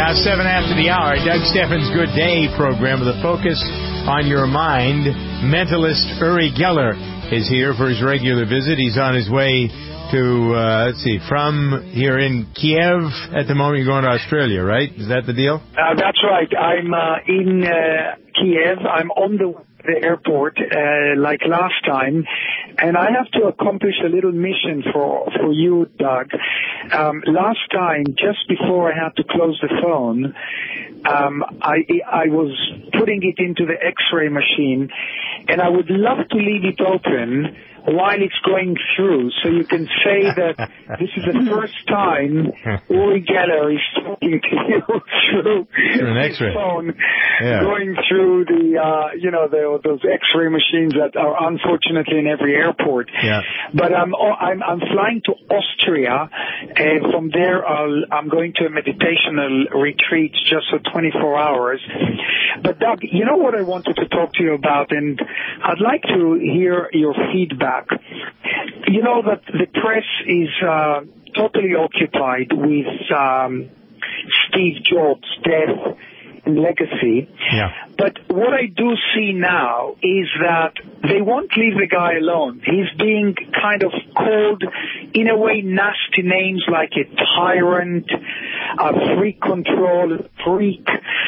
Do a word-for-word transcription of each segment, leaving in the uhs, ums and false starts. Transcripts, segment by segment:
Now, seven after the hour, Doug Steffens' Good Day program with a focus on your mind. Mentalist Uri Geller is here for his regular visit. He's on his way to, uh, let's see, from here in Kiev. At the moment, you're going to Australia, right? Is that the deal? Uh, that's right. I'm uh, in uh, Kiev. I'm on the the airport uh, like last time, and I have to accomplish a little mission for for you, Doug. Um, last time, just before I had to close the phone, um, I I was putting it into the X-ray machine, and I would love to leave it open while it's going through, so you can say that this is the first time Uri Geller is talking to you through, through an X-ray phone, yeah. going through the, uh, you know, the, those X-ray machines that are unfortunately in every airport. Yeah. But I'm, I'm, I'm flying to Austria, and from there I'll, I'm going to a meditational retreat just for twenty-four hours. But Doug, you know what I wanted to talk to you about, and I'd like to hear your feedback. You know that the press is uh, totally occupied with um, Steve Jobs' death and legacy. Yeah. But what I do see now is that they won't leave the guy alone. He's being kind of called, in a way, nasty names like a tyrant, a freak control, freak.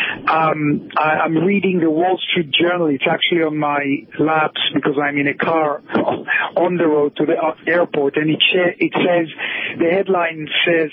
Um, I, I'm reading the Wall Street Journal. It's actually on my laps because I'm in a car on the road to the airport, and it, sh- it says, the headline says,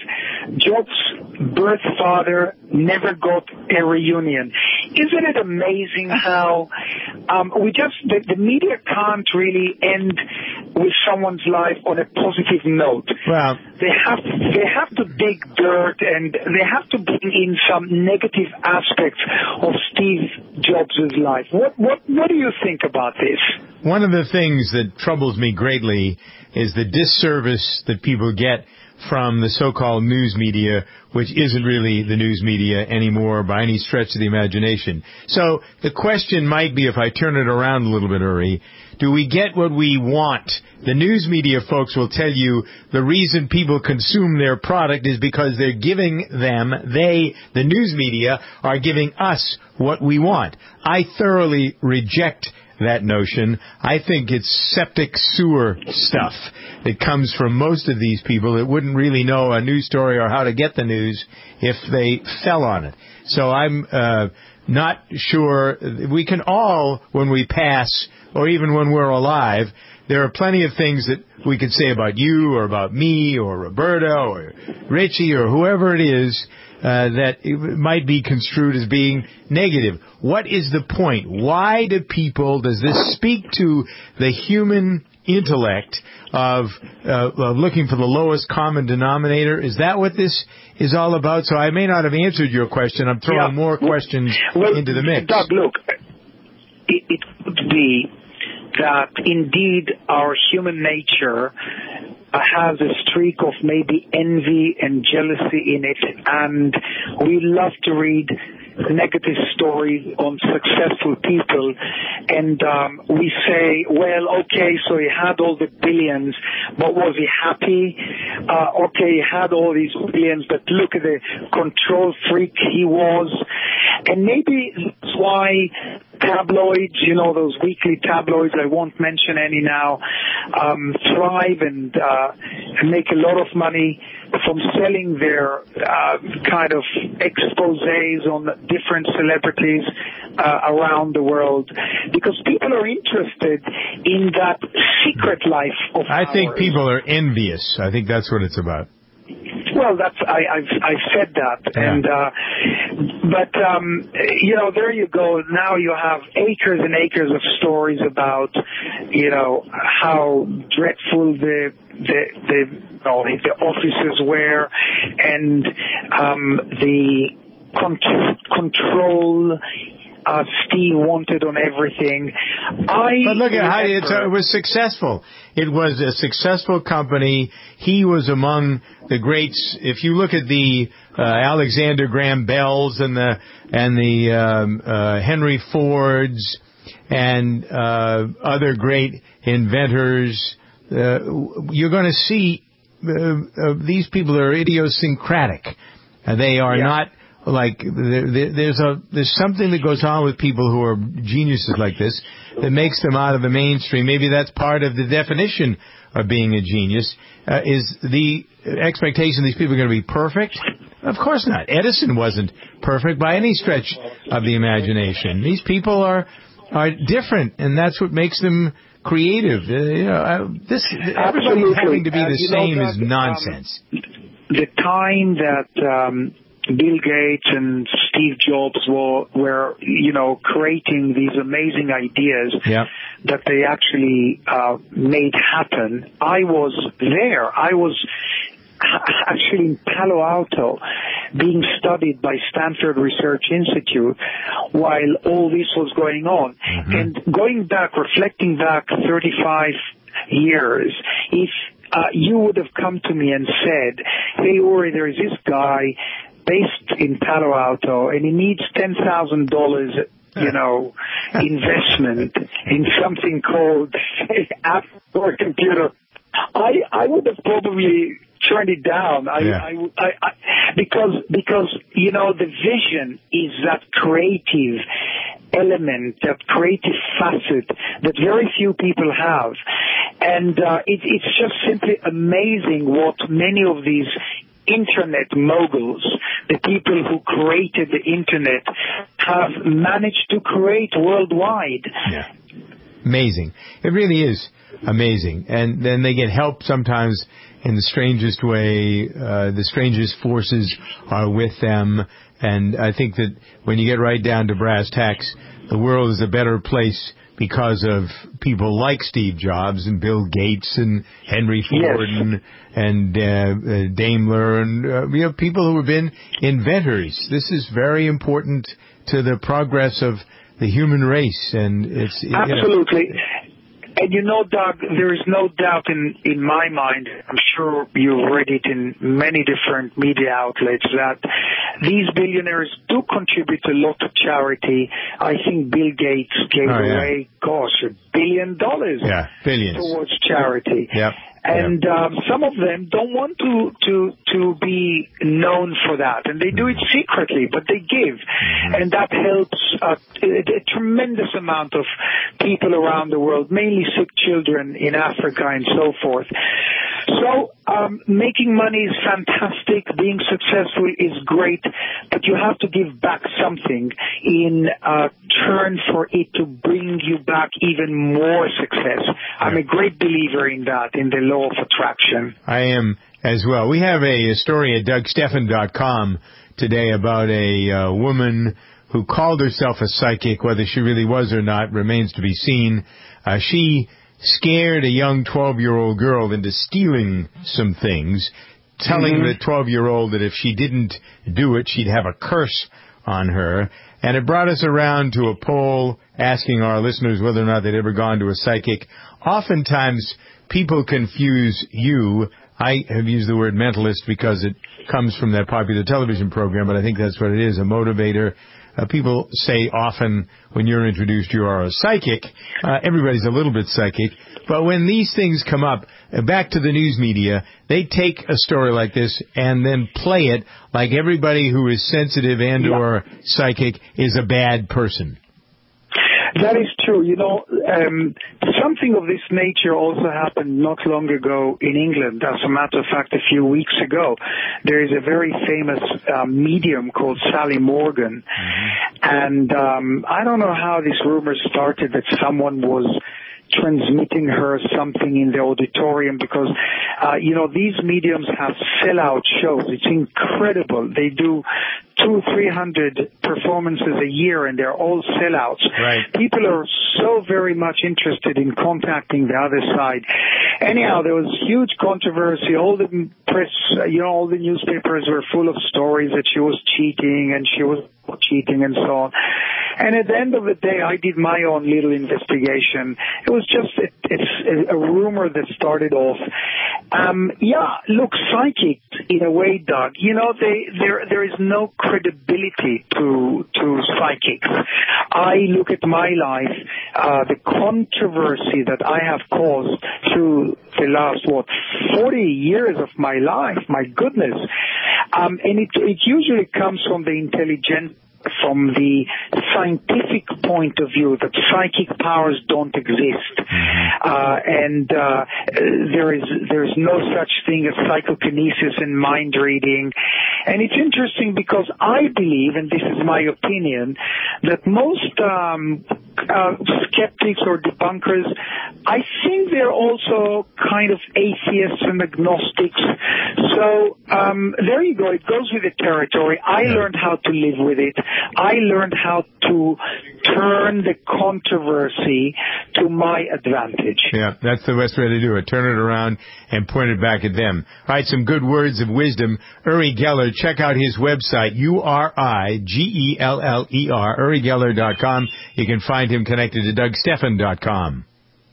Jobs' birth father never got a reunion. Isn't it amazing how um, we just, the, the media can't really end with someone's life on a positive note. Well, they have they have to dig dirt, and they have to bring in some negative aspects of Steve Jobs' life. What what what do you think about this? One of the things that troubles me greatly is the disservice that people get from the so-called news media, which isn't really the news media anymore by any stretch of the imagination. So the question might be, if I turn it around a little bit, Uri, do we get what we want? The news media folks will tell you the reason people consume their product is because they're giving them, they, the news media, are giving us what we want. I thoroughly reject that notion. I think it's septic sewer stuff that comes from most of these people that wouldn't really know a news story or how to get the news if they fell on it. So I'm uh, not sure. We can all, when we pass, or even when we're alive, there are plenty of things that we could say about you or about me or Roberta or Richie or whoever it is uh, that it might be construed as being negative. What is the point? Why do people, does this speak to the human intellect of, uh, of looking for the lowest common denominator? Is that what this is all about? So I may not have answered your question. I'm throwing yeah. more questions well, into the mix. Doug, look, it, it could be that indeed our human nature has a streak of maybe envy and jealousy in it, and we love to read negative stories on successful people, and um, we say, well, okay, so he had all the billions, but was he happy? Uh, okay, he had all these billions, but look at the control freak he was. And maybe that's why tabloids, you know, those weekly tabloids, I won't mention any now, um, thrive and, uh, and make a lot of money from selling their uh, kind of exposés on different celebrities uh, around the world, because people are interested in that secret life of I ours. think people are envious. I think that's what it's about. Well, that's I, I've I've said that, yeah. and uh, but um, you know, there you go. Now you have acres and acres of stories about, you know, how dreadful the the the, oh, the offices were, and um, the con- control. Uh, Steve wanted on everything. I but look at how it, remember, it was successful. It was a successful company. He was among the greats. If you look at the uh, Alexander Graham Bells and the and the um, uh, Henry Fords and uh, other great inventors, uh, you're going to see uh, uh, these people are idiosyncratic. Uh, they are yeah. not like there, there, there's a there's something that goes on with people who are geniuses like this that makes them out of the mainstream. Maybe that's part of the definition of being a genius. Uh, is the expectation these people are going to be perfect? Of course not. Edison wasn't perfect by any stretch of the imagination. These people are are different, and that's what makes them creative. Uh, you know, uh, this everybody having to be the uh, same know, is nonsense. Um, the time that um, Bill Gates and Steve Jobs were, were, you know, creating these amazing ideas yep. that they actually uh, made happen, I was there. I was actually in Palo Alto being studied by Stanford Research Institute while all this was going on. Mm-hmm. And going back, reflecting back thirty-five years, if uh, you would have come to me and said, hey, Uri, there is this guy based in Palo Alto and he needs ten thousand dollars you know, investment in something called app or computer, I, I would have probably turned it down. I, yeah. I, I, I, because, because, you know, the vision is that creative element, that creative facet that very few people have. And, uh, it, it's just simply amazing what many of these internet moguls, the people who created the internet, have managed to create worldwide. Yeah. Amazing. It really is amazing. And then they get help sometimes in the strangest way. Uh, the strangest forces are with them. And I think that when you get right down to brass tacks, the world is a better place because of people like Steve Jobs and Bill Gates and Henry Ford yes. and, and uh, uh, Daimler and uh, you know, people who have been inventors. This is very important to the progress of the human race. And it's absolutely. You know, and you know, Doug, there is no doubt in, in my mind, I'm sure you've read it in many different media outlets, that these billionaires do contribute a lot to charity. I think Bill Gates gave oh, yeah. away, gosh, a billion dollars yeah, billions. towards charity. Yep. And yep. um, some of them don't want to, to, to be known for that. And they do it secretly, but they give. Mm-hmm. And that helps uh, a, a tremendous amount of people around the world, mainly sick children in Africa and so forth. So um, making money is fantastic. Being successful is great. But you have to give back something in uh, turn for it to bring you back even more success. I'm a great believer in that, in the law of attraction. I am as well. We have a, a story at Doug Stephan dot com today about a uh, woman who called herself a psychic. Whether she really was or not remains to be seen. Uh, she scared a young twelve-year-old girl into stealing some things, telling mm-hmm. the twelve-year-old that if she didn't do it, she'd have a curse on her. And it brought us around to a poll asking our listeners whether or not they'd ever gone to a psychic. Oftentimes, people confuse you. I have used the word mentalist because it comes from that popular television program, but I think that's what it is, a motivator. Uh, people say often when you're introduced you are a psychic. Uh, everybody's a little bit psychic. But when these things come up, uh, back to the news media, they take a story like this and then play it like everybody who is sensitive and yeah. or psychic is a bad person. That is true. You know, um, something of this nature also happened not long ago in England. As a matter of fact, a few weeks ago, there is a very famous uh, medium called Sally Morgan. Mm-hmm. And um, I don't know how this rumor started that someone was transmitting her something in the auditorium because, uh, you know, these mediums have sellout shows. It's incredible. They do two, three hundred performances a year and they're all sellouts. Right. People are so very much interested in contacting the other side. Anyhow, there was huge controversy. All the press, you know, all the newspapers were full of stories that she was cheating and she was cheating and so on. And at the end of the day, I did my own little investigation. It was just a, it's a rumor that started off. Um, yeah, look, psychics, in a way, Doug, you know, they, there there is no credibility to to psychics. I look at my life, uh, the controversy that I have caused through the last, what, forty years of my life, my goodness. Um, and it, it usually comes from the intelligent, from the scientific point of view, that psychic powers don't exist, uh, and uh, there is there is no such thing as psychokinesis and mind reading. And it's interesting because I believe, and this is my opinion, that most um, uh, skeptics or debunkers, I think they're also kind of atheists and agnostics. So um, there you go. It goes with the territory. I learned how to live with it. I learned how to turn the controversy to my advantage. Yeah, that's the best way to do it. Turn it around and point it back at them. All right, some good words of wisdom. Uri Geller, check out his website, U R I G E L L E R, uri geller dot com. You can find him connected to Doug Stephan dot com.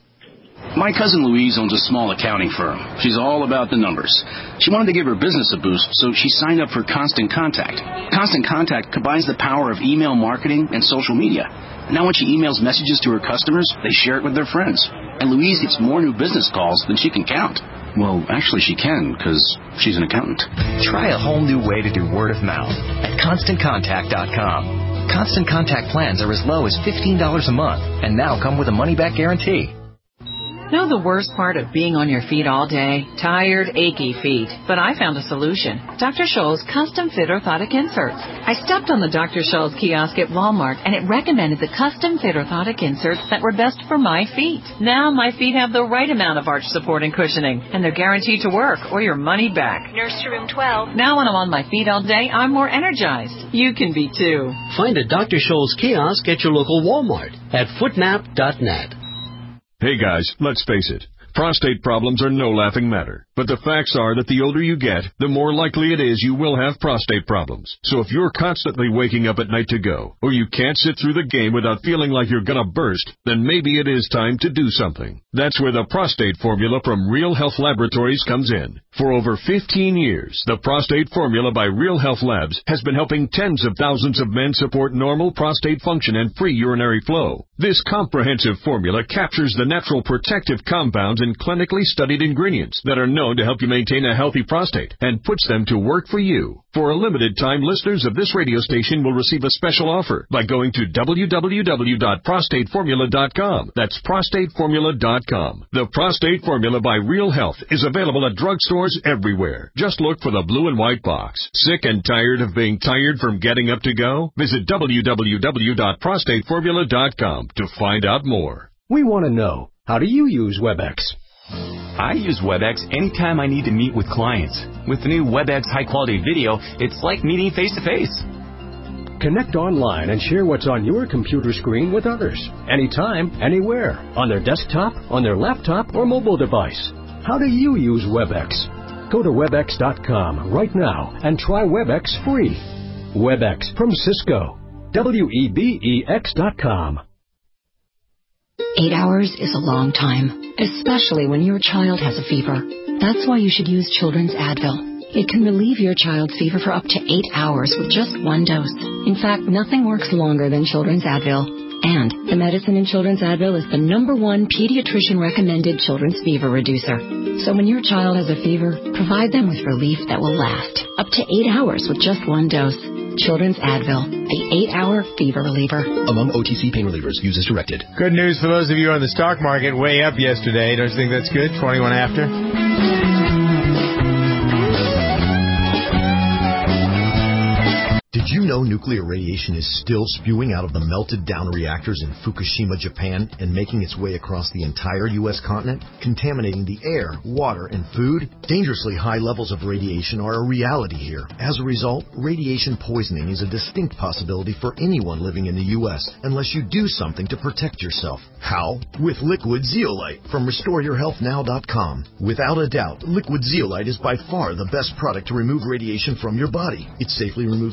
My cousin Louise owns a small accounting firm. She's all about the numbers. She wanted to give her business a boost, so she signed up for Constant Contact. Constant Contact combines the power of email marketing and social media. Now when she emails messages to her customers, they share it with their friends. And Louise gets more new business calls than she can count. Well, actually she can, because she's an accountant. Try a whole new way to do word of mouth at constant contact dot com. Constant Contact plans are as low as fifteen dollars a month and now come with a money-back guarantee. Know the worst part of being on your feet all day? Tired, achy feet. But I found a solution. Doctor Scholl's Custom Fit Orthotic Inserts. I stepped on the Doctor Scholl's kiosk at Walmart, and it recommended the Custom Fit Orthotic Inserts that were best for my feet. Now my feet have the right amount of arch support and cushioning, and they're guaranteed to work or your money back. Nursery Room twelve. Now when I'm on my feet all day, I'm more energized. You can be too. Find a Doctor Scholl's kiosk at your local Walmart at footnap dot net. Hey guys, let's face it. Prostate problems are no laughing matter. But the facts are that the older you get, the more likely it is you will have prostate problems. So if you're constantly waking up at night to go, or you can't sit through the game without feeling like you're gonna burst, then maybe it is time to do something. That's where the Prostate Formula from Real Health Laboratories comes in. For over fifteen years, the Prostate Formula by Real Health Labs has been helping tens of thousands of men support normal prostate function and free urinary flow. This comprehensive formula captures the natural protective compounds and clinically studied ingredients that are known to help you maintain a healthy prostate and puts them to work for you. For a limited time, listeners of this radio station will receive a special offer by going to w w w dot prostate formula dot com. That's prostate formula dot com. The Prostate Formula by Real Health is available at drugstores everywhere. Just look for the blue and white box. Sick and tired of being tired from getting up to go? Visit w w w dot prostate formula dot com to find out more. We want to know, how do you use WebEx? I use WebEx anytime I need to meet with clients. With the new WebEx high-quality video, it's like meeting face-to-face. Connect online and share what's on your computer screen with others. Anytime, anywhere. On their desktop, on their laptop, or mobile device. How do you use WebEx? Go to webex dot com right now and try WebEx free. WebEx from Cisco. W E B E X dot com. Eight hours is a long time, especially when your child has a fever. That's why you should use Children's Advil. It can relieve your child's fever for up to eight hours with just one dose. In fact, nothing works longer than Children's Advil. And the medicine in Children's Advil is the number one pediatrician-recommended children's fever reducer. So when your child has a fever, provide them with relief that will last up to eight hours with just one dose. Children's Advil, the eight-hour fever reliever. Among O T C pain relievers, use as directed. Good news for those of you on the stock market, way up yesterday. Don't you think that's good? twenty-one after? Did you know nuclear radiation is still spewing out of the melted down reactors in Fukushima, Japan, and making its way across the entire U S continent, contaminating the air, water, and food? Dangerously high levels of radiation are a reality here. As a result, radiation poisoning is a distinct possibility for anyone living in the U S unless you do something to protect yourself. How? With Liquid Zeolite from restore your health now dot com. Without a doubt, Liquid Zeolite is by far the best product to remove radiation from your body. It safely removes toxins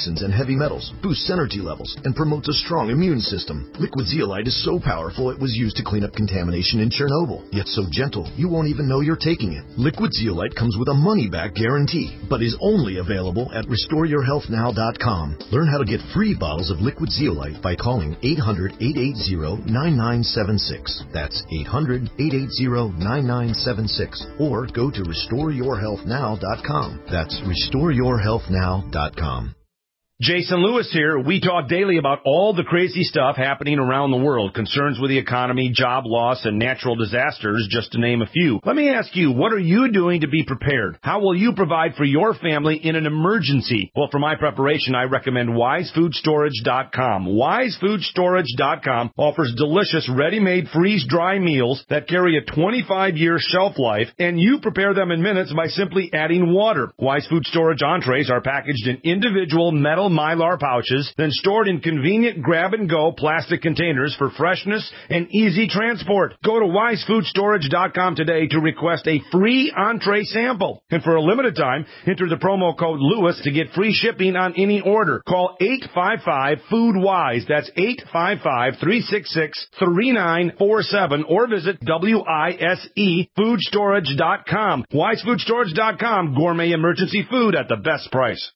toxins and heavy metals, boosts energy levels, and promotes a strong immune system. Liquid zeolite is so powerful it was used to clean up contamination in Chernobyl, yet so gentle you won't even know you're taking it. Liquid zeolite comes with a money-back guarantee, but is only available at restore your health now dot com. Learn how to get free bottles of liquid zeolite by calling eight hundred, eight eight zero, nine nine seven six. That's eight hundred, eight eight zero, nine nine seven six. Or go to restore your health now dot com. That's restore your health now dot com. Jason Lewis here. We talk daily about all the crazy stuff happening around the world, concerns with the economy, job loss, and natural disasters, just to name a few. Let me ask you, what are you doing to be prepared? How will you provide for your family in an emergency? Well, for my preparation, I recommend wise food storage dot com. wise food storage dot com offers delicious, ready-made, freeze-dry meals that carry a twenty-five year shelf life, and you prepare them in minutes by simply adding water. Wise Food Storage entrees are packaged in individual metal Mylar pouches, then stored in convenient grab-and-go plastic containers for freshness and easy transport. Go to wise food storage dot com today to request a free entree sample. And for a limited time, enter the promo code Lewis to get free shipping on any order. Call eight five five, food wise. That's eight five five, three six six, three nine four seven or visit wise food storage dot com. wise food storage dot com. Gourmet emergency food at the best price.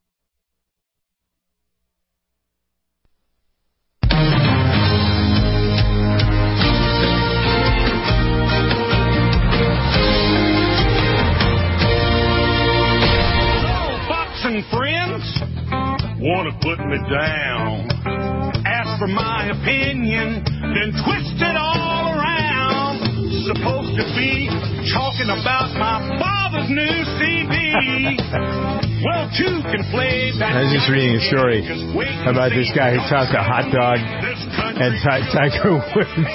And friends want to put me down, ask for my opinion, then twist it all around. Supposed to be talking about my father's new C D. Well, two can play that. I was just reading a story about this guy who tossed a hot dog at Ti- Tiger Woods.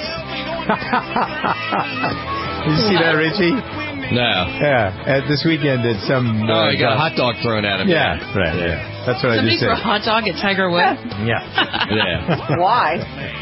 Did you see that, Richie? No. Yeah, at this weekend at some... Oh, uh, he got a hot dog thrown at him. Yeah, yeah. right, yeah. That's what Somebody I just said. Somebody threw a hot dog at Tiger Woods? Yeah. Yeah. Why?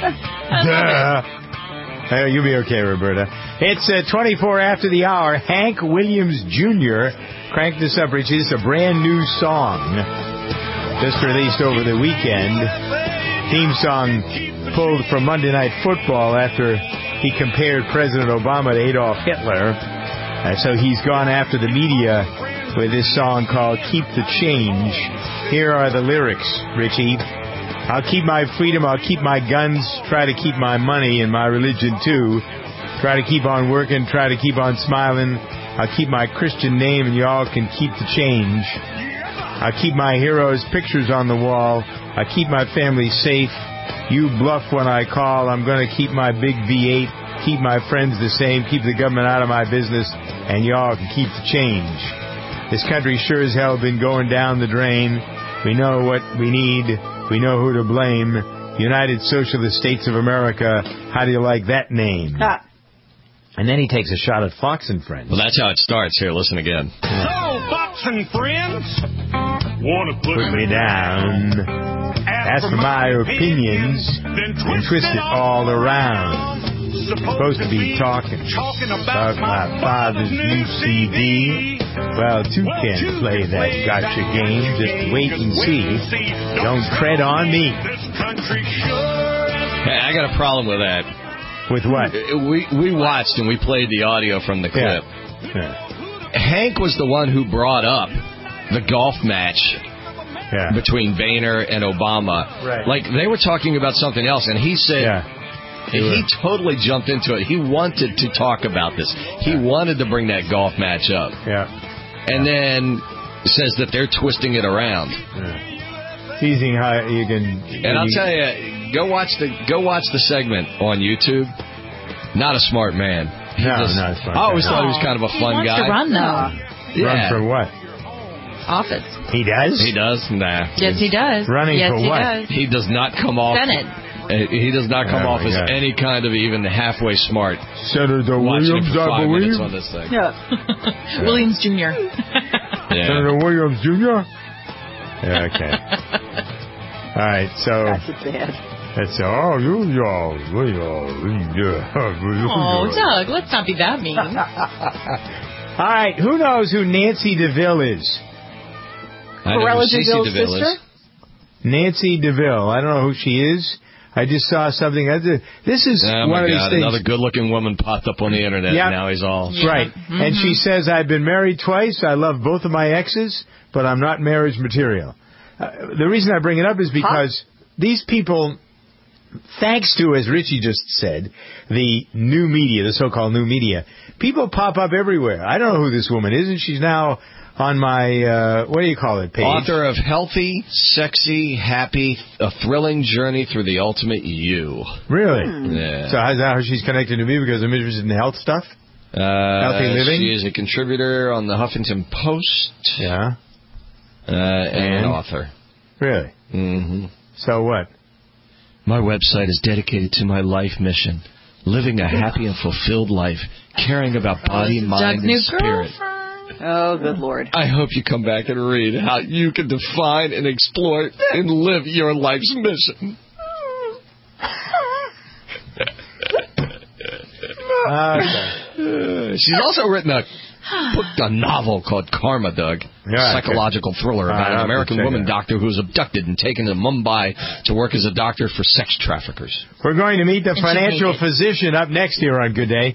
Duh. Hey, you'll be okay, Roberta. It's uh, twenty-four after the hour. Hank Williams Junior cranked this up, Richie. It's a brand new song just released over the weekend. Theme song pulled from Monday Night Football after he compared President Obama to Adolf Hitler. Uh, so he's gone after the media with this song called Keep the Change. Here are the lyrics, Richie. I'll keep my freedom, I'll keep my guns, try to keep my money and my religion too. Try to keep on working, try to keep on smiling. I'll keep my Christian name and y'all can keep the change. I'll keep my heroes' pictures on the wall. I'll keep my family safe. You bluff when I call. I'm going to keep my big V eight. Keep my friends the same, keep the government out of my business, and y'all can keep the change. This country sure as hell been going down the drain. We know what we need. We know who to blame. United Socialist States of America. How do you like that name? Ah. And then he takes a shot at Fox and Friends. Well, that's how it starts. Here, listen again. So, Fox and Friends want to put, put me down. Ask for my opinions, then twist it all around. Supposed to be talking, talking about, about my father's new C D. Well, two can play that gotcha game. Just wait and see. Don't tread on me. Hey, I got a problem with that. With what? We we watched and we played the audio from the clip. Yeah. Yeah. Hank was the one who brought up the golf match yeah. between Boehner and Obama. Right. Like, they were talking about something else, and he said... Yeah. And he totally jumped into it. He wanted to talk about this. He yeah. wanted to bring that golf match up. Yeah. And yeah. then says that they're twisting it around. Yeah. Teasing how you can... And I'll you, tell you, go watch the go watch the segment on YouTube. Not a smart man. He no, just, not a smart I always man. thought he was kind of a fun he guy. He wants to run, though. Yeah. Run for what? Office. He does? He does? Nah. Yes, he does. Running yes, for he what? Does. He does not come off... Senate. He does not come oh off as God. any kind of even halfway smart. Senator Williams, for five I believe. On this thing. Yeah. yeah. Williams Junior yeah. Senator Williams Junior Yeah, okay. All right, so... That's bad. That's oh, you, y'all, Oh, Doug, let's not be that mean. All right, who knows who Nancy DeVille is? I know Corella who Cece DeVille's DeVille sister? Is. Nancy DeVille. I don't know who she is. I just saw something. This is oh one my of these God, things. Another good-looking woman popped up on the internet, Yep. and now he's all... Right. Mm-hmm. And she says, I've been married twice. I love both of my exes, but I'm not marriage material. Uh, the reason I bring it up is because huh? these people, thanks to, as Richie just said, the new media, the so-called new media, people pop up everywhere. I don't know who this woman is, and she's now... on my, uh, what do you call it, page? Author of Healthy, Sexy, Happy, A Thrilling Journey Through the Ultimate You. Really? Hmm. Yeah. So how's that how she's connected to me because I'm interested in health stuff? Uh, Healthy living? She is a contributor on the Huffington Post. Yeah. Uh, and, and an author. Really? Mm-hmm. So what? My website is dedicated to my life mission. Living a happy and fulfilled life. Caring about body, oh, mind, and spirit. Girlfriend. Oh, good Lord. I hope you come back and read how you can define and exploit and live your life's mission. Okay. She's also written a book, a novel called Karma, Doug. Yeah, psychological okay. thriller about right, an American woman that. doctor who was abducted and taken to Mumbai to work as a doctor for sex traffickers. We're going to meet the and financial physician up next here on Good Day.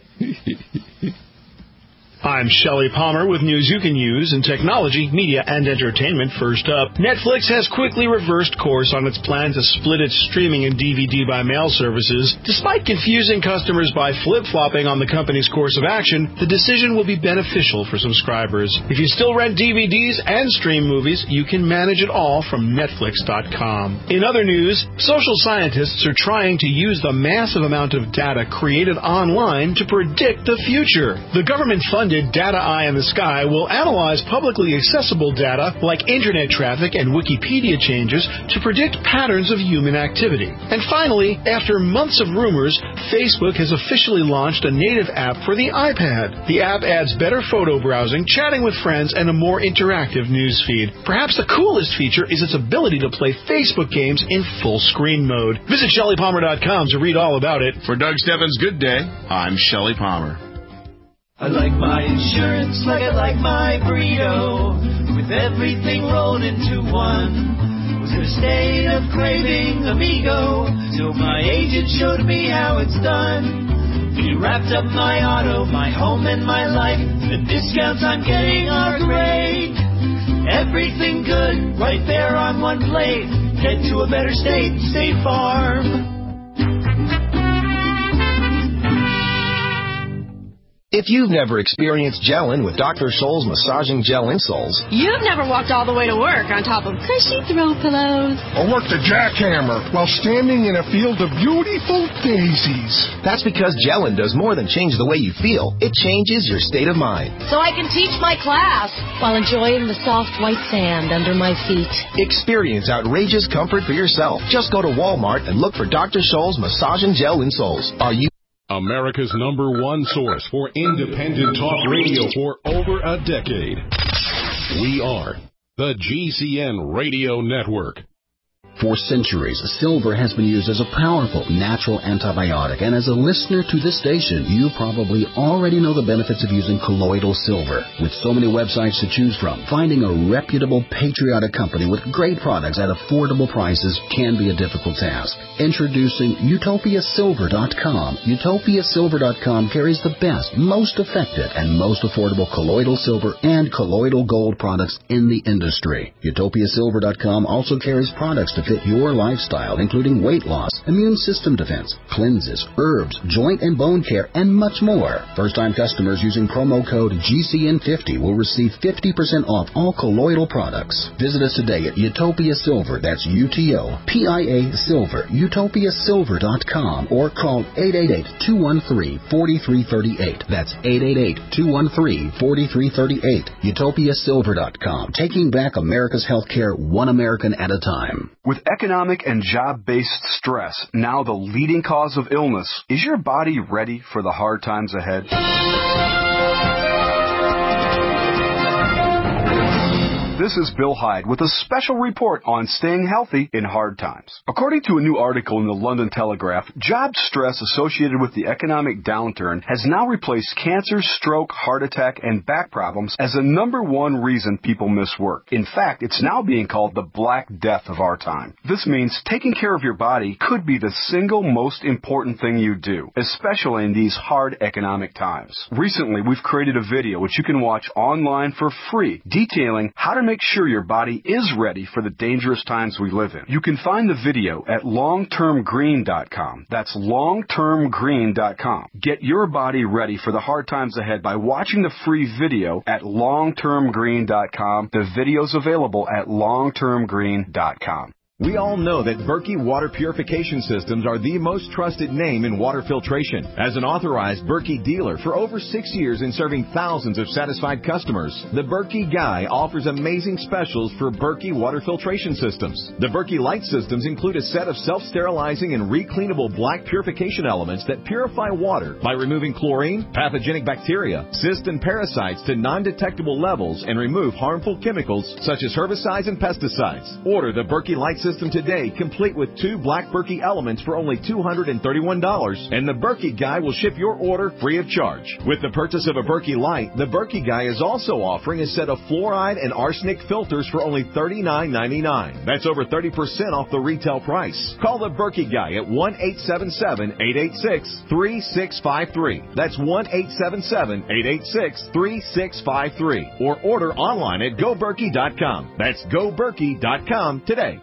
I'm Shelley Palmer with news you can use in technology, media, and entertainment. First up, Netflix has quickly reversed course on its plan to split its streaming and D V D by mail services. Despite confusing customers by flip-flopping on the company's course of action, the decision will be beneficial for subscribers. If you still rent D V Ds and stream movies, you can manage it all from Netflix dot com. In other news, social scientists are trying to use the massive amount of data created online to predict the future. The government-funded Data Eye in the Sky will analyze publicly accessible data like internet traffic and Wikipedia changes to predict patterns of human activity. And finally, after months of rumors, Facebook has officially launched a native app for the iPad. The app adds better photo browsing, chatting with friends, and a more interactive news feed. Perhaps the coolest feature is its ability to play Facebook games in full screen mode. Visit Shelley Palmer dot com to read all about it. For Doug Stebbins' Good Day, I'm Shelley Palmer. I like my insurance like I like my burrito, with everything rolled into one. Was in a state of craving Amigo, till my agent showed me how it's done. He wrapped up my auto, my home, and my life. The discounts I'm getting are great. Everything good, right there on one plate. Get to a better state, State Farm. If you've never experienced gelling with Doctor Scholl's massaging gel insoles, you've never walked all the way to work on top of cushy throw pillows, or worked a jackhammer while standing in a field of beautiful daisies. That's because gelling does more than change the way you feel. It changes your state of mind. So I can teach my class while enjoying the soft white sand under my feet. Experience outrageous comfort for yourself. Just go to Walmart and look for Doctor Scholl's massaging gel insoles. Are you America's number one source for independent talk radio for over a decade. We are the G C N Radio Network. For centuries, silver has been used as a powerful natural antibiotic, and as a listener to this station, you probably already know the benefits of using colloidal silver. With so many websites to choose from, finding a reputable, patriotic company with great products at affordable prices can be a difficult task. Introducing Utopia Silver dot com. Utopia Silver dot com carries the best, most effective, and most affordable colloidal silver and colloidal gold products in the industry. Utopia Silver dot com also carries products to fit your lifestyle, including weight loss, immune system defense, cleanses, herbs, joint and bone care, and much more. First-time customers using promo code G C N fifty will receive fifty percent off all colloidal products. Visit us today at Utopia Silver, that's U T O P I A Silver, Utopia Silver dot com, or call eight eight eight, two one three, four three three eight. That's eight eight eight, two one three, four three three eight. Utopia Silver dot com, taking back America's healthcare one American at a time. With economic and job-based stress now the leading cause of illness, is your body ready for the hard times ahead? This is Bill Hyde with a special report on staying healthy in hard times. According to a new article in the London Telegraph, job stress associated with the economic downturn has now replaced cancer, stroke, heart attack, and back problems as the number one reason people miss work. In fact, it's now being called the Black Death of our time. This means taking care of your body could be the single most important thing you do, especially in these hard economic times. Recently, we've created a video which you can watch online for free, detailing how to make sure your body is ready for the dangerous times we live in. You can find the video at long term green dot com. That's long term green dot com. Get your body ready for the hard times ahead by watching the free video at long term green dot com. The video's available at long term green dot com. We all know that Berkey Water Purification Systems are the most trusted name in water filtration. As an authorized Berkey dealer for over six years and serving thousands of satisfied customers, the Berkey Guy offers amazing specials for Berkey Water Filtration Systems. The Berkey Light Systems include a set of self-sterilizing and recleanable black purification elements that purify water by removing chlorine, pathogenic bacteria, cysts, and parasites to non-detectable levels and remove harmful chemicals such as herbicides and pesticides. Order the Berkey Light System today, complete with two black Berkey elements for only two hundred thirty-one dollars, and the Berkey Guy will ship your order free of charge. With the purchase of a Berkey Light, the Berkey Guy is also offering a set of fluoride and arsenic filters for only thirty-nine ninety-nine. That's over thirty percent off the retail price. Call the Berkey Guy at one eight seven seven, eight eight six, three six five three. That's one eight seven seven, eight eight six, three six five three. Or order online at go berkey dot com. That's go berkey dot com today.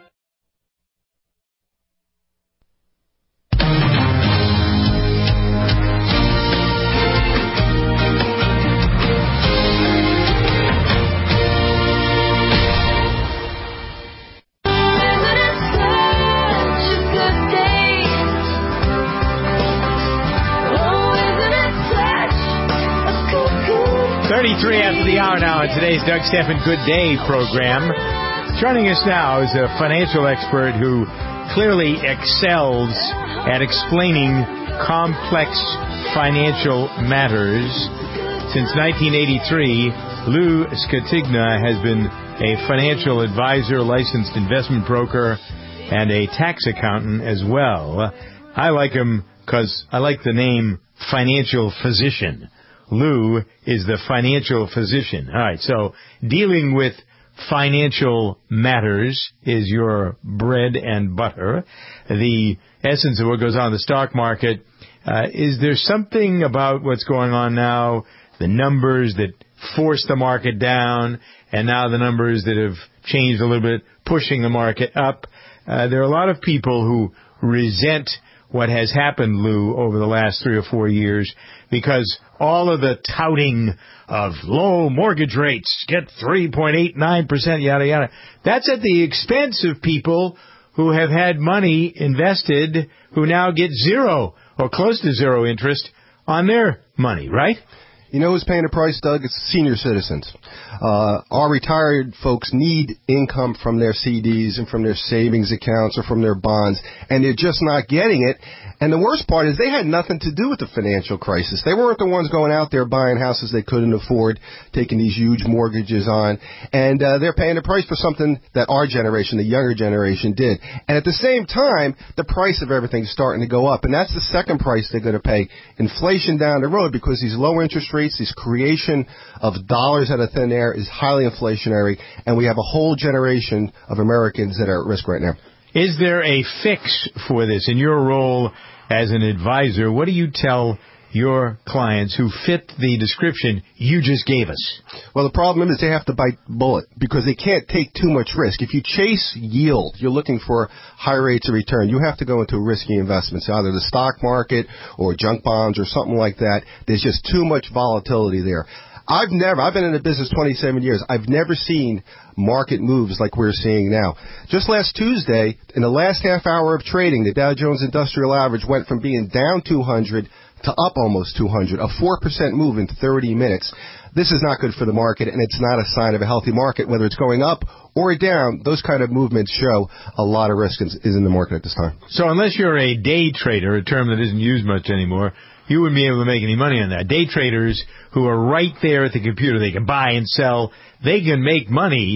thirty-three after the hour now in today's Doug Stephan Good Day program. Joining us now is a financial expert who clearly excels at explaining complex financial matters. Since nineteen eighty-three, Lou Scatigna has been a financial advisor, licensed investment broker, and a tax accountant as well. I like him because I like the name financial physician. Lou is the financial physician. All right, so dealing with financial matters is your bread and butter. The essence of what goes on in the stock market. Uh, is there something about what's going on now, the numbers that forced the market down, and now the numbers that have changed a little bit, pushing the market up? Uh, there are a lot of people who resent what has happened, Lou, over the last three or four years, because all of the touting of low mortgage rates, get three point eight nine percent, yada, yada, that's at the expense of people who have had money invested who now get zero or close to zero interest on their money, right? You know who's paying the price, Doug? It's senior citizens. Uh, our retired folks need income from their C Ds and from their savings accounts or from their bonds, and they're just not getting it. And the worst part is they had nothing to do with the financial crisis. They weren't the ones going out there buying houses they couldn't afford, taking these huge mortgages on, and uh, they're paying the price for something that our generation, the younger generation, did. And at the same time, the price of everything's starting to go up, and that's the second price they're going to pay. Inflation down the road, because these low interest rates, this creation of dollars out of thin air is highly inflationary, and we have a whole generation of Americans that are at risk right now. Is there a fix for this? In your role as an advisor, what do you tell your clients who fit the description you just gave us? Well, the problem is they have to bite bullet because they can't take too much risk. If you chase yield, you're looking for high rates of return. You have to go into risky investments, either the stock market or junk bonds or something like that. There's just too much volatility there. I've never, I've been in the business twenty-seven years. I've never seen market moves like we're seeing now. Just last Tuesday, in the last half hour of trading, the Dow Jones Industrial Average went from being down two hundred to up almost two hundred, a four percent move in thirty minutes. This is not good for the market, and it's not a sign of a healthy market. Whether it's going up or down, those kind of movements show a lot of risk is in the market at this time. So unless you're a day trader, a term that isn't used much anymore, you wouldn't be able to make any money on that. Day traders who are right there at the computer, they can buy and sell, they can make money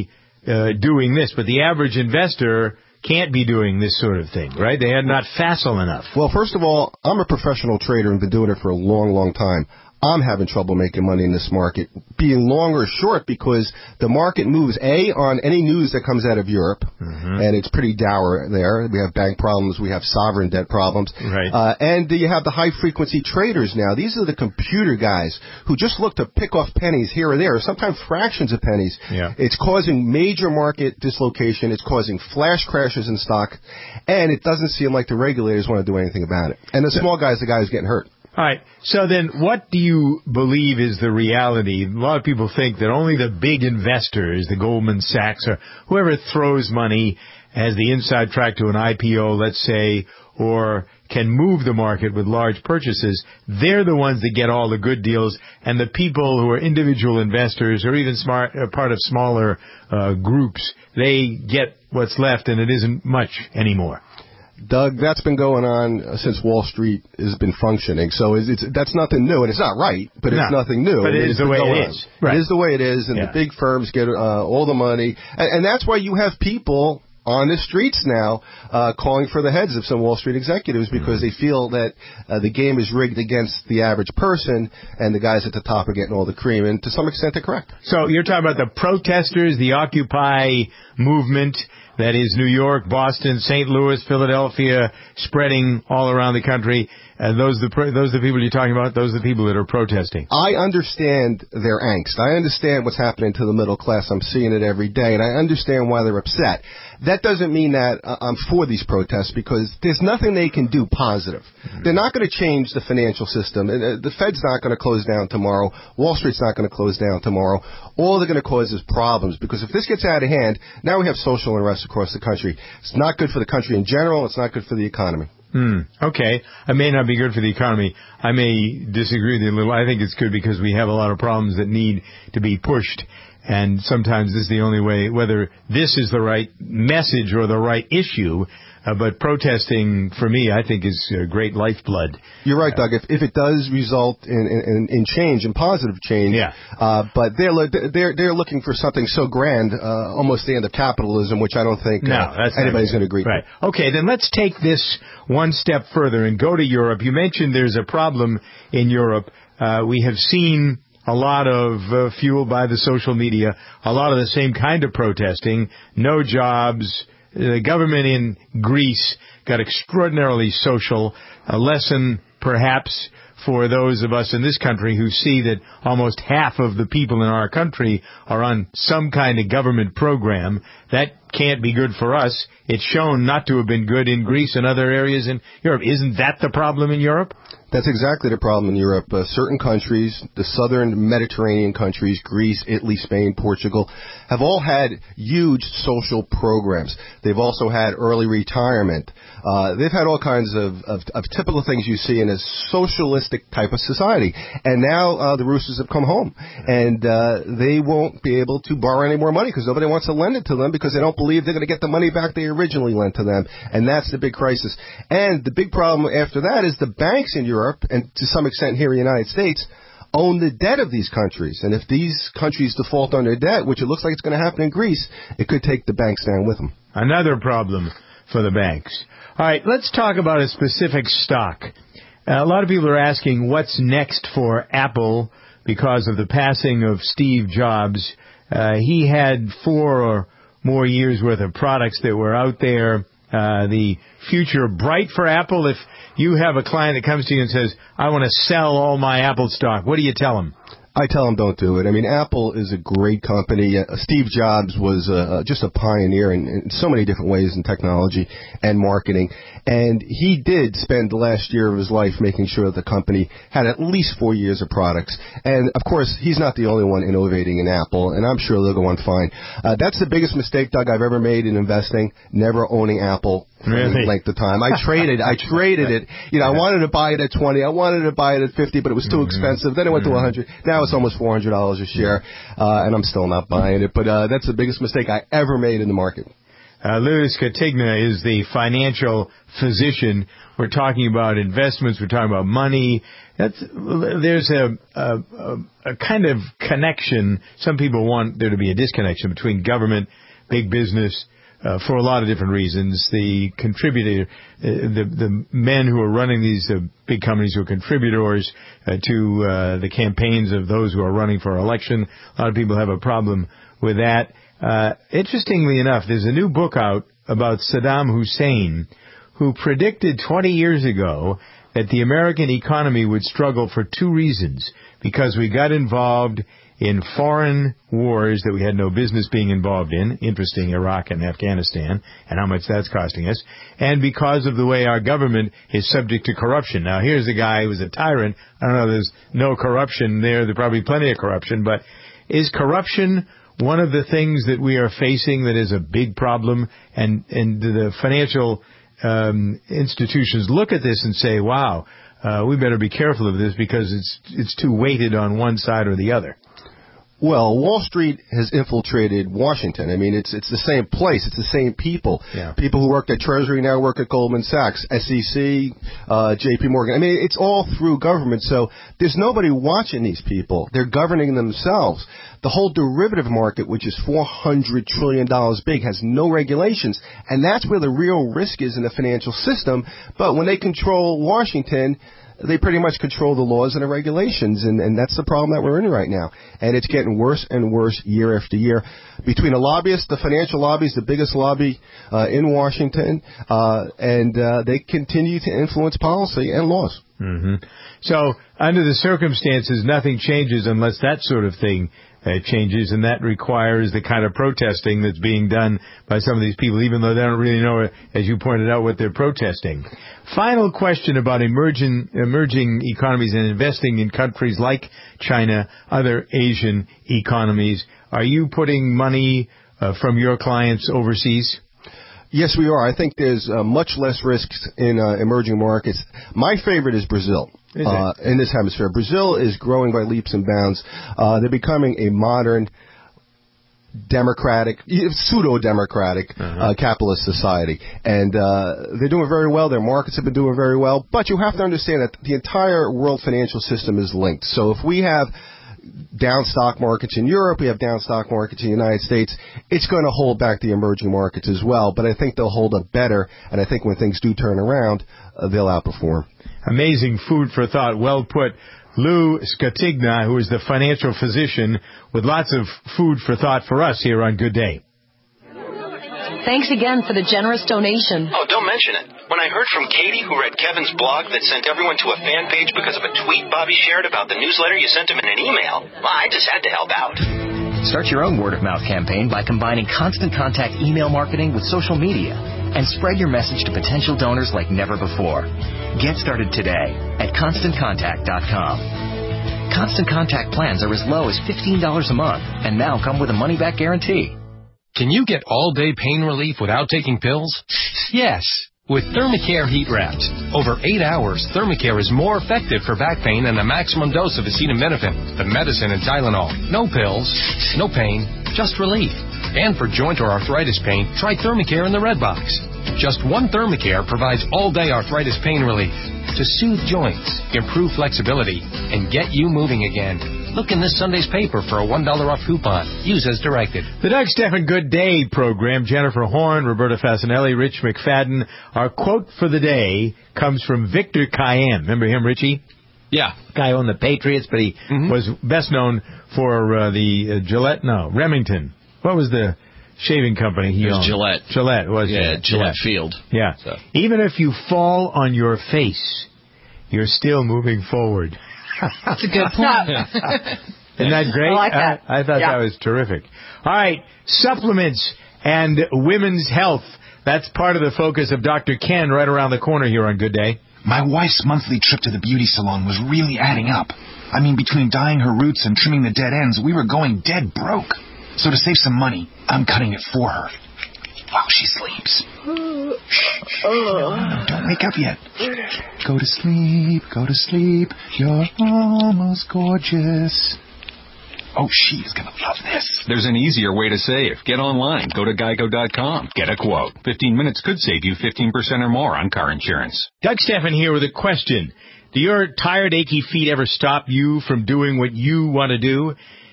uh, doing this, but the average investor can't be doing this sort of thing, right? They are not facile enough. Well, first of all, I'm a professional trader and been doing it for a long, long time. I'm having trouble making money in this market, being long or short, because the market moves, A, on any news that comes out of Europe, mm-hmm. and it's pretty dour there. We have bank problems. We have sovereign debt problems. Right. Uh, and you have the high-frequency traders now. These are the computer guys who just look to pick off pennies here or there, sometimes fractions of pennies. Yeah. It's causing major market dislocation. It's causing flash crashes in stock, and it doesn't seem like the regulators want to do anything about it. And the small guy's the guy who's getting hurt. All right. So then what do you believe is the reality? A lot of people think that only the big investors, the Goldman Sachs or whoever throws money, has the inside track to an I P O, let's say, or can move the market with large purchases. They're the ones that get all the good deals, and the people who are individual investors or even smart, uh, part of smaller uh, groups, they get what's left, and it isn't much anymore. Doug, that's been going on since Wall Street has been functioning. So it's, it's, that's nothing new, and it's not right, but it's no, nothing new. But it is the way it on. is. Right. It is the way it is, and yeah. the big firms get uh, all the money. And, and that's why you have people on the streets now uh, calling for the heads of some Wall Street executives, because mm-hmm. they feel that uh, the game is rigged against the average person, and the guys at the top are getting all the cream. And to some extent, they're correct. So you're talking about the protesters, the Occupy movement. That is New York, Boston, Saint Louis, Philadelphia, spreading all around the country. Uh, those are the pro- those are the people you're talking about. Those are the people that are protesting. I understand their angst. I understand what's happening to the middle class. I'm seeing it every day, and I understand why they're upset. That doesn't mean that uh, I'm for these protests, because there's nothing they can do positive. Mm-hmm. They're not going to change the financial system. Uh, the Fed's not going to close down tomorrow. Wall Street's not going to close down tomorrow. All they're going to cause is problems, because if this gets out of hand, now we have social unrest across the country. It's not good for the country in general. It's not good for the economy. Hmm. Okay. It may not be good for the economy. I may disagree with you a little. I think it's good because we have a lot of problems that need to be pushed. And sometimes this is the only way, whether this is the right message or the right issue. Uh, but protesting, for me, I think is uh, great lifeblood. You're right, Doug. If, if it does result in, in, in change, in positive change, yeah. uh, but they're they're they're looking for something so grand, uh, almost the end of capitalism, which I don't think no, uh, that's anybody's going to agree right. to. Okay, then let's take this one step further and go to Europe. You mentioned there's a problem in Europe. Uh, we have seen a lot of uh, fueled by the social media, a lot of the same kind of protesting, no jobs. The government in Greece got extraordinarily social, a lesson perhaps for those of us in this country who see that almost half of the people in our country are on some kind of government program. That can't be good for us. It's shown not to have been good in Greece and other areas in Europe. Isn't that the problem in Europe? That's exactly the problem in Europe. Uh, certain countries, the southern Mediterranean countries, Greece, Italy, Spain, Portugal, have all had huge social programs. They've also had early retirement. Uh, they've had all kinds of, of, of typical things you see in a socialistic type of society. And now uh, the roosters have come home, and uh, they won't be able to borrow any more money because nobody wants to lend it to them because they don't believe they're going to get the money back they originally lent to them. And that's the big crisis. And the big problem after that is the banks in Europe, and to some extent here in the United States, own the debt of these countries. And if these countries default on their debt, which it looks like it's going to happen in Greece, it could take the banks down with them. Another problem for the banks. All right, let's talk about a specific stock. Uh, a lot of people are asking what's next for Apple because of the passing of Steve Jobs. Uh, he had four or more years worth of products that were out there. Uh, the future bright for Apple. If you have a client that comes to you and says, I want to sell all my Apple stock, what do you tell them? I tell them don't do it. I mean, Apple is a great company. Uh, Steve Jobs was uh, just a pioneer in, in so many different ways in technology and marketing. And he did spend the last year of his life making sure that the company had at least four years of products. And, of course, he's not the only one innovating in Apple, and I'm sure they'll go on fine. Uh, that's the biggest mistake, Doug, I've ever made in investing, never owning Apple for really? any length of time. I traded I traded it. You know, I wanted to buy it at twenty. I wanted to buy it at fifty, but it was too mm-hmm. expensive. Then it went mm-hmm. to one hundred. Now it's almost four hundred dollars a share, uh, and I'm still not buying it. But uh, that's the biggest mistake I ever made in the market. Uh, Louis Catigna is the financial physician. We're talking about investments. We're talking about money. That's, there's a, a, a kind of connection. Some people want there to be a disconnection between government big business, uh, for a lot of different reasons. The contributor, uh, the the men who are running these uh, big companies who are contributors uh, to uh, the campaigns of those who are running for election. A lot of people have a problem with that. Uh, interestingly enough, there's a new book out about Saddam Hussein, who predicted twenty years ago that the American economy would struggle for two reasons. Because we got involved in foreign wars that we had no business being involved in, interesting, Iraq and Afghanistan, and how much that's costing us, and because of the way our government is subject to corruption. Now, here's a guy who's a tyrant. I don't know, there's no corruption there. There's probably plenty of corruption, but is corruption one of the things that we are facing that is a big problem? And, and the financial um, institutions look at this and say, wow, Uh, we better be careful of this because it's it's too weighted on one side or the other. Well, Wall Street has infiltrated Washington. I mean, it's it's the same place. It's the same people. Yeah. People who worked at Treasury now work at Goldman Sachs, S E C, uh, J P Morgan. I mean, it's all through government. So there's nobody watching these people. They're governing themselves. The whole derivative market, which is four hundred trillion dollars big, has no regulations. And that's where the real risk is in the financial system. But when they control Washington, they pretty much control the laws and the regulations, and, and that's the problem that we're in right now. And it's getting worse and worse year after year. Between the lobbyists, the financial lobby is the biggest lobby uh, in Washington, uh, and uh, they continue to influence policy and laws. Mm-hmm. So, under the circumstances, nothing changes unless that sort of thing uh, changes, and that requires the kind of protesting that's being done by some of these people, even though they don't really know, as you pointed out, what they're protesting. Final question about emerging emerging economies and investing in countries like China, other Asian economies. Are you putting money uh, from your clients overseas? Yes, we are. I think there's uh, much less risks in uh, emerging markets. My favorite is Brazil. Is uh, in this hemisphere. Brazil is growing by leaps and bounds. Uh, they're becoming a modern, democratic, pseudo-democratic uh-huh. uh, capitalist society. And uh, they're doing very well. Their markets have been doing very well. But you have to understand that the entire world financial system is linked. So if we have down stock markets in Europe, we have down stock markets in the United States, it's going to hold back the emerging markets as well. But I think they'll hold up better, and I think when things do turn around, uh, they'll outperform. Amazing food for thought. Well put. Lou Scatigna, who is the financial physician, with lots of food for thought for us here on Good Day. Thanks again for the generous donation. Oh, don't mention it. When I heard from Katie, who read Kevin's blog that sent everyone to a fan page because of a tweet Bobby shared about the newsletter you sent him in an email, well, I just had to help out. Start your own word-of-mouth campaign by combining Constant Contact email marketing with social media and spread your message to potential donors like never before. Get started today at constant contact dot com. Constant Contact plans are as low as fifteen dollars a month and now come with a money-back guarantee. Can you get all-day pain relief without taking pills? Yes, with Thermacare Heat Wraps. Over eight hours, Thermacare is more effective for back pain than a maximum dose of acetaminophen, the medicine and Tylenol. No pills, no pain, just relief. And for joint or arthritis pain, try Thermacare in the red box. Just one Thermacare provides all-day arthritis pain relief to soothe joints, improve flexibility, and get you moving again. Look in this Sunday's paper for a one dollar off coupon. Use as directed. The Doug Stephan Good Day program, Jennifer Horn, Roberta Fasanelli, Rich McFadden. Our quote for the day comes from Victor Kiam. Remember him, Richie? Yeah. Guy owned the Patriots, but he mm-hmm. was best known for uh, the uh, Gillette, no, Remington. What was the shaving company he it was owned? Gillette. Gillette, was yeah, it? Gillette yeah. Field. Yeah. So. Even if you fall on your face, you're still moving forward. That's a good point. Isn't that great? I like that. I, I thought yeah. that was terrific. All right, supplements and women's health. That's part of the focus of Doctor Ken right around the corner here on Good Day. My wife's monthly trip to the beauty salon was really adding up. I mean, between dyeing her roots and trimming the dead ends, we were going dead broke. So to save some money, I'm cutting it for her. While she sleeps. Shh. No, no, don't wake up yet. Go to sleep, go to sleep. You're almost gorgeous. Oh, she's going to love this. There's an easier way to save. Get online. Go to geico dot com. Get a quote. fifteen minutes could save you fifteen percent or more on car insurance. Doug Stephan here with a question. Do your tired, achy feet ever stop you from doing what you want to do?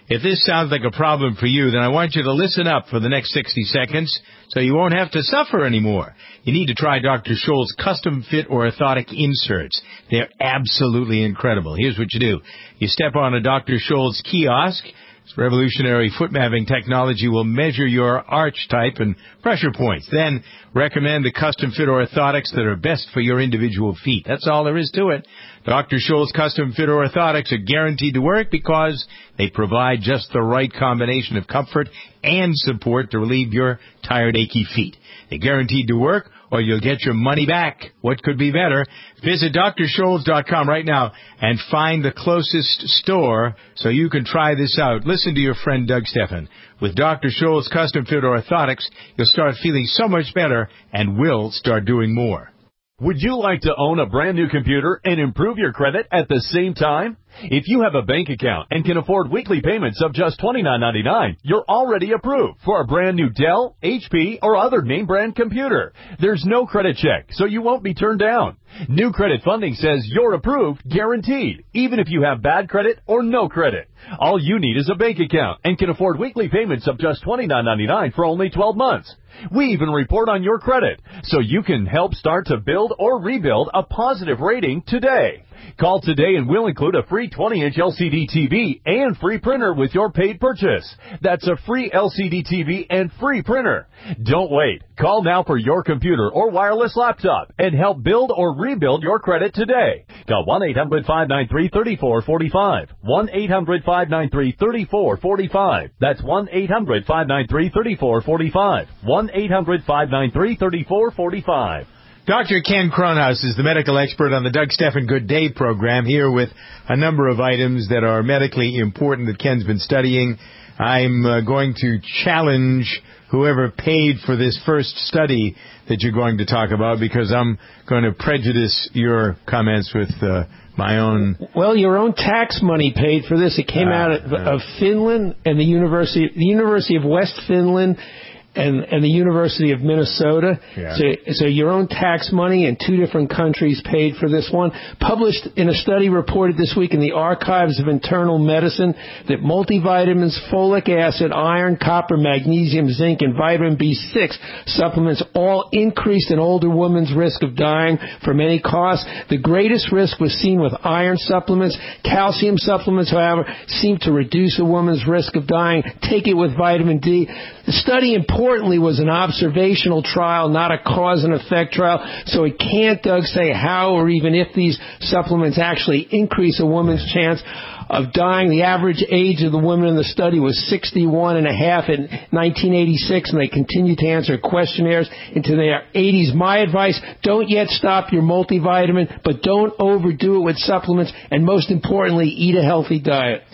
If this sounds like a problem for you, then I want you to listen up for the next sixty seconds so you won't have to suffer anymore. You need to try Doctor Scholl's custom fit orthotic inserts. They're absolutely incredible. Here's what you do. You step on a Doctor Scholl's kiosk. This revolutionary foot mapping technology will measure your arch type and pressure points. Then recommend the custom fit orthotics that are best for your individual feet. That's all there is to it. Doctor Scholl's custom fit orthotics are guaranteed to work because they provide just the right combination of comfort and support to relieve your tired, achy feet. They're guaranteed to work, or you'll get your money back. What could be better? Visit D R Scholl's dot com right now and find the closest store so you can try this out. Listen to your friend Doug Stephan. With Doctor Scholl's custom fit orthotics, you'll start feeling so much better and will start doing more. Would you like to own a brand new computer and improve your credit at the same time? If you have a bank account and can afford weekly payments of just twenty-nine ninety-nine, you're already approved for a brand new Dell, H P, or other name brand computer. There's no credit check, so you won't be turned down. New Credit Funding says you're approved, guaranteed, even if you have bad credit or no credit. All you need is a bank account and can afford weekly payments of just twenty-nine ninety-nine for only twelve months. We even report on your credit, so you can help start to build or rebuild a positive rating today. Call today and we'll include a free twenty inch L C D T V and free printer with your paid purchase. That's a free L C D T V and free printer. Don't wait. Call now for your computer or wireless laptop and help build or rebuild your credit today. Call one eight hundred five nine three three four four five. one eight hundred five nine three three four four five. That's one eight hundred five nine three three four four five. one eight hundred five nine three three four four five. Doctor Ken Cronhaus is the medical expert on the Doug Stephan Good Day program, here with a number of items that are medically important that Ken's been studying. I'm uh, going to challenge whoever paid for this first study that you're going to talk about, because I'm going to prejudice your comments with uh, my own... Well, your own tax money paid for this. It came uh, out of, uh, of Finland and the University, the University of West Finland, and and the University of Minnesota. Yeah. So, so your own tax money in two different countries paid for this one. Published in a study reported this week in the Archives of Internal Medicine that multivitamins, folic acid, iron, copper, magnesium, zinc, and vitamin B six supplements all increased an older woman's risk of dying from any cause. The greatest risk was seen with iron supplements. Calcium supplements, however, seem to reduce a woman's risk of dying. Take it with vitamin D. The study, importantly, was an observational trial, not a cause and effect trial, so it can't, Doug, say how or even if these supplements actually increase a woman's chance of dying. The average age of the women in the study was sixty-one and a half in nineteen eighty-six, and they continued to answer questionnaires into their eighties. My advice, don't yet stop your multivitamin, but don't overdo it with supplements, and most importantly, eat a healthy diet.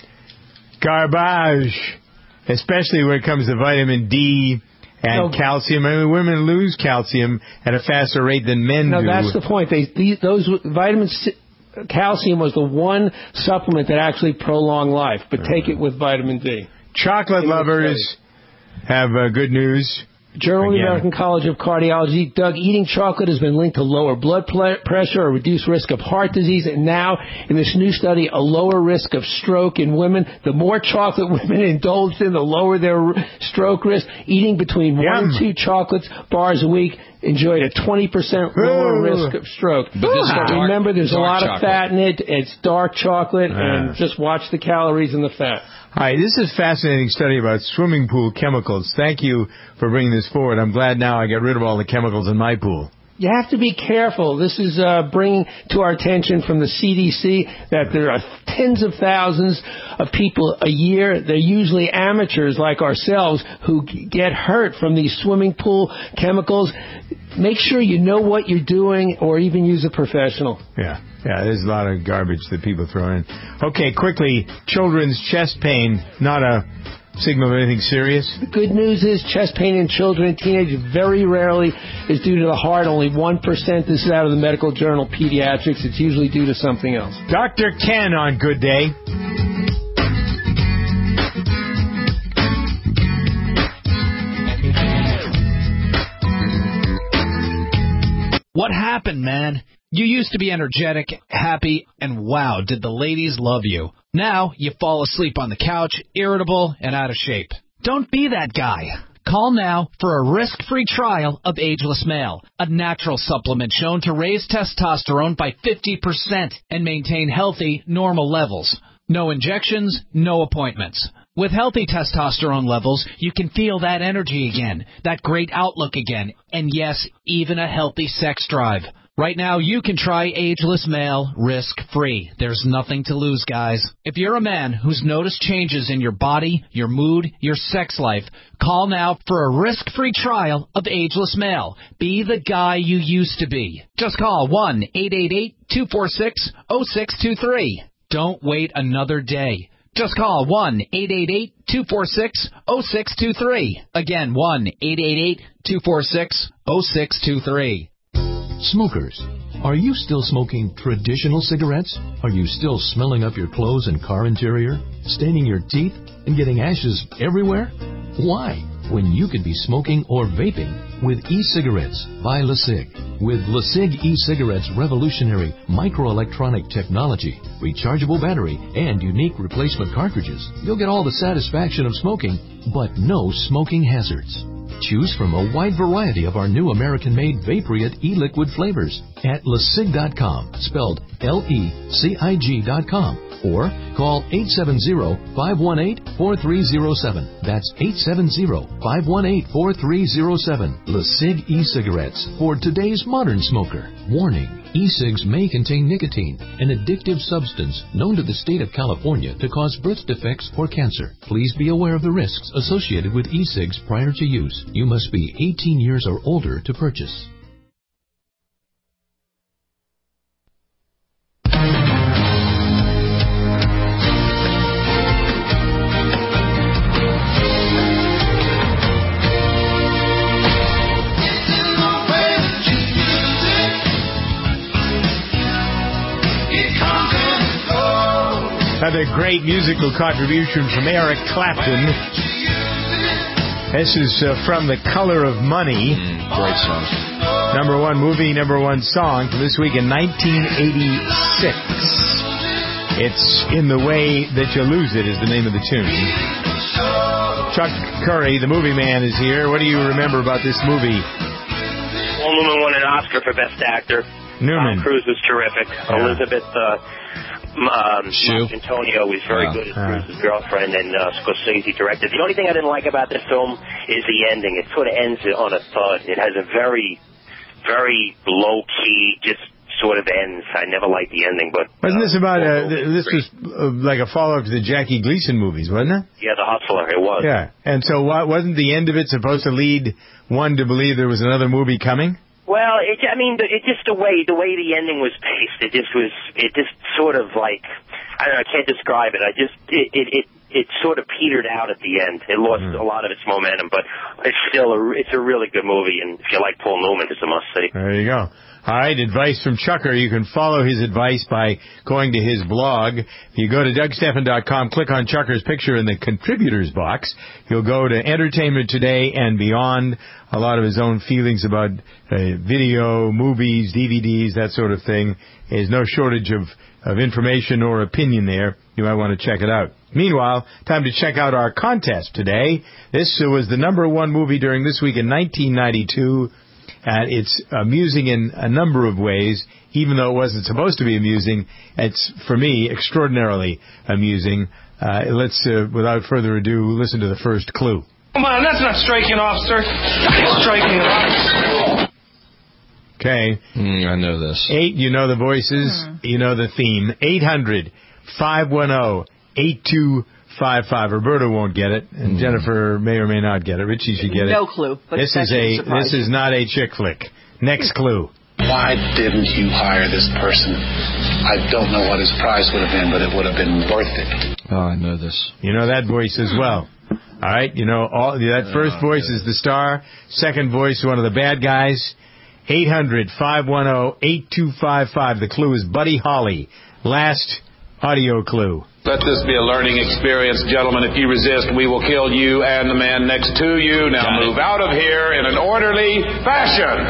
Garbage. Especially when it comes to vitamin D and no, calcium. I mean, women lose calcium at a faster rate than men no, do. No, that's the point. They, these, those vitamins, calcium was the one supplement that actually prolonged life. But take it with vitamin D. Chocolate lovers have uh, good news. Journal of the American College of Cardiology. Doug, eating chocolate has been linked to lower blood pressure, a reduced risk of heart disease, and now, in this new study, a lower risk of stroke in women. The more chocolate women indulge in, the lower their stroke risk. Eating between Yum. one and two chocolate bars a week enjoyed a twenty percent lower Ooh. risk of stroke. But this dark, remember, there's a lot chocolate. of fat in it. It's dark chocolate, uh. and just watch the calories and the fat. Hi, this is a fascinating study about swimming pool chemicals. Thank you for bringing this forward. I'm glad now I get rid of all the chemicals in my pool. You have to be careful. This is uh, bringing to our attention from the C D C that there are tens of thousands of people a year. They're usually amateurs like ourselves who get hurt from these swimming pool chemicals. Make sure you know what you're doing, or even use a professional. Yeah, yeah. There's a lot of garbage that people throw in. Okay, quickly, children's chest pain, not a signal of anything serious? The good news is chest pain in children and teenagers very rarely is due to the heart. Only one percent. This is out of the medical journal Pediatrics. It's usually due to something else. Doctor Ken on Good Day. What happened, man? You used to be energetic, happy, and wow, did the ladies love you. Now you fall asleep on the couch, irritable and out of shape. Don't be that guy. Call now for a risk-free trial of Ageless Male, a natural supplement shown to raise testosterone by fifty percent and maintain healthy, normal levels. No injections, no appointments. With healthy testosterone levels, you can feel that energy again, that great outlook again, and yes, even a healthy sex drive. Right now, you can try Ageless Male risk-free. There's nothing to lose, guys. If you're a man who's noticed changes in your body, your mood, your sex life, call now for a risk-free trial of Ageless Male. Be the guy you used to be. Just call one eight eight eight, two four six, zero six two three. Don't wait another day. Just call one eight eight eight, two four six, zero six two three. Again, one eight eight eight, two four six, zero six two three. Smokers, are you still smoking traditional cigarettes? Are you still smelling up your clothes and car interior, staining your teeth, and getting ashes everywhere? Why, when you could be smoking or vaping with e-cigarettes by LeSig? With LeSig e-cigarettes' revolutionary microelectronic technology, rechargeable battery, and unique replacement cartridges, you'll get all the satisfaction of smoking, but no smoking hazards. Choose from a wide variety of our new American-made Vaporite e-liquid flavors at lesig dot com, spelled L E C I G dot com, or call eight seven zero, five one eight, four three zero seven. That's eight seven zero, five one eight, four three zero seven. LeSig e-cigarettes for today's modern smoker. Warning. E-cigs may contain nicotine, an addictive substance known to the state of California to cause birth defects or cancer. Please be aware of the risks associated with e-cigs prior to use. You must be eighteen years or older to purchase. Another great musical contribution from Eric Clapton. This is uh, from The Color of Money. Mm, great song. Number one movie, number one song from this week in nineteen eighty-six. It's In the Way That You Lose It is the name of the tune. Chuck Curry, the movie man, is here. What do you remember about this movie? Paul Newman won an Oscar for Best Actor. Newman. Tom Cruise was terrific. Yeah. Elizabeth uh, um, Antonio was very Oh. good as Uh. Cruise's girlfriend, and uh, Scorsese directed. The only thing I didn't like about this film is the ending. It sort of ends on a thud. It has a very, very low-key, just sort of ends. I never liked the ending, but... Wasn't uh, this about, uh, Paul th- Newman this was uh, like a follow-up to the Jackie Gleason movies, wasn't it? Yeah, The Hustler, it was. Yeah. And so wa- wasn't the end of it supposed to lead one to believe there was another movie coming? Well, it, I mean, it just the way the way the ending was paced, it just was, it just sort of like, I don't know, I can't describe it. I just, it, it, it, it sort of petered out at the end. It lost Mm. a lot of its momentum, but it's still, a, it's a really good movie, and if you like Paul Newman, it's a must-see. There you go. All right, advice from Chucker. You can follow his advice by going to his blog. If you go to Doug Stephan dot com, click on Chucker's picture in the contributors box. You'll go to Entertainment Today and Beyond. A lot of his own feelings about uh, video, movies, D V Ds, that sort of thing. There's no shortage of, of information or opinion there. You might want to check it out. Meanwhile, time to check out our contest today. This was the number one movie during this week in nineteen ninety-two. And it's amusing in a number of ways, even though it wasn't supposed to be amusing. It's, for me, extraordinarily amusing. Uh, let's, uh, without further ado, listen to the first clue. Come on, that's not striking, officer. That's striking off. Okay. Mm, I know this. Eight, you know the voices, Hmm. you know the theme. eight hundred, five one zero, eight two five five. Roberta won't get it, and Mm. Jennifer may or may not get it. Richie should get it. No clue. But This that is should a surprise this you. is not a chick flick. Next clue. Why didn't you hire this person? I don't know what his price would have been, but it would have been worth it. Oh, I know this. You know that voice as well. All right, you know all that first Oh, voice is the star. Second voice, one of the bad guys. eight hundred, five one zero, eight two five five. The clue is Buddy Holly. Last audio clue. Let this be a learning experience, gentlemen. If you resist, we will kill you and the man next to you. Now Got it. move out of here in an orderly fashion.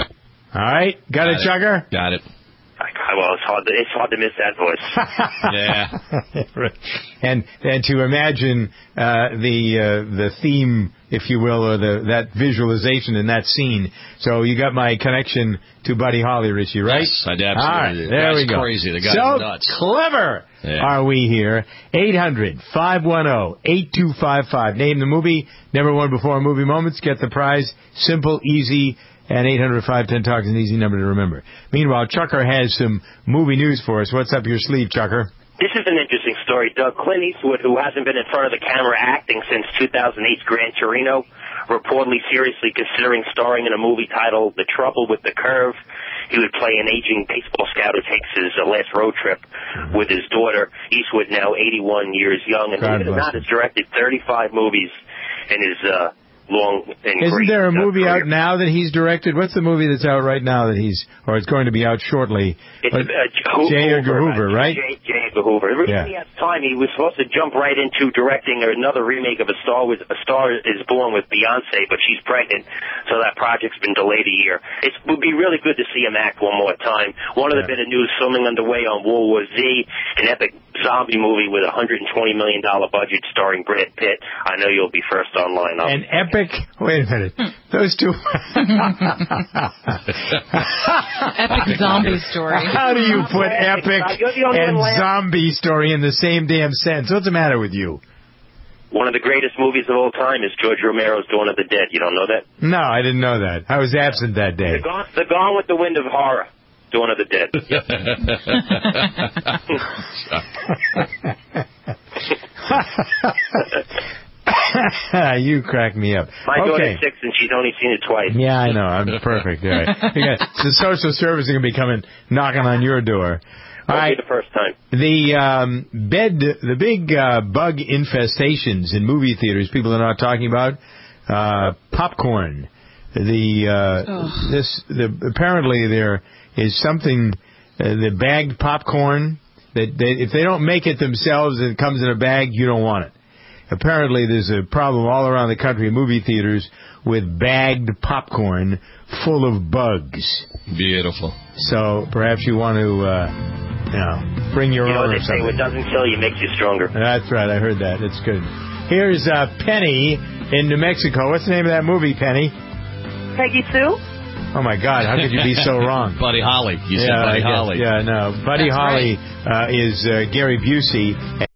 All right. Got, Got it, Chucker? Got it. Well, it's hard to, it's hard to miss that voice. Yeah. Right. And and to imagine uh, the uh, the theme, if you will, or the that visualization in that scene. So you got my connection to Buddy Holly, Richie, right? Yes, I absolutely. All right, do. The there guy's we go. Crazy. The guy's so nuts. Clever yeah. are we here? eight hundred, five one zero, eight two five five. Name the movie. Never won before. Movie Moments. Get the prize. Simple, easy. And eight hundred, five ten talk is an easy number to remember. Meanwhile, Chucker has some movie news for us. What's up your sleeve, Chucker? This is an interesting story. Doug Clint Eastwood, who hasn't been in front of the camera acting since two thousand eight's Gran Torino, reportedly seriously considering starring in a movie titled The Trouble with the Curve. He would play an aging baseball scout who takes his uh, last road trip with his daughter. Eastwood, now eighty-one years young, and believe it or not, has directed thirty-five movies in his uh, long and Isn't great, there a movie uh, out now that he's directed? What's the movie that's out right now that he's, or it's going to be out shortly? It's uh, J. Edgar Hoover, right? J. J. Edgar Hoover. Every time he has time, he was supposed to jump right into directing another remake of A Star with A Star Is Born with Beyonce, but she's pregnant, so that project's been delayed a year. It would be really good to see him act one more time. One other yeah. bit of news: filming underway on World War Z, an epic zombie movie with a one hundred twenty million dollars budget starring Brad Pitt. I know you'll be first online. I'll an epic. Wait a minute. Those two. Epic zombie story. How do you put epic and zombie story in the same damn sentence? What's the matter with you? One of the greatest movies of all time is George Romero's Dawn of the Dead. You don't know that? No, I didn't know that. I was absent that day. The Gone, the Gone with the Wind of Horror. Dawn of the Dead. You crack me up. My okay. daughter's six and she's only seen it twice. Yeah, I know. I'm perfect. All right. The social service is going to be coming knocking on your door. All Won't right. be the first time. The um, bed, the big uh, bug infestations in movie theaters. People are not talking about uh, popcorn. The uh, this the apparently there is something uh, the bagged popcorn that they, if they don't make it themselves and it comes in a bag, you don't want it. Apparently, there's a problem all around the country in movie theaters with bagged popcorn full of bugs. Beautiful. So perhaps you want to, uh, you know, bring your you know own what or they something. say, what doesn't kill you makes you stronger. That's right. I heard that. It's good. Here's uh, Penny in New Mexico. What's the name of that movie, Penny? Peggy Sue. Oh, my God. How could you be so wrong? Buddy Holly. You yeah, said Buddy Holly. Yeah, no. Buddy That's Holly right. uh, is uh, Gary Busey.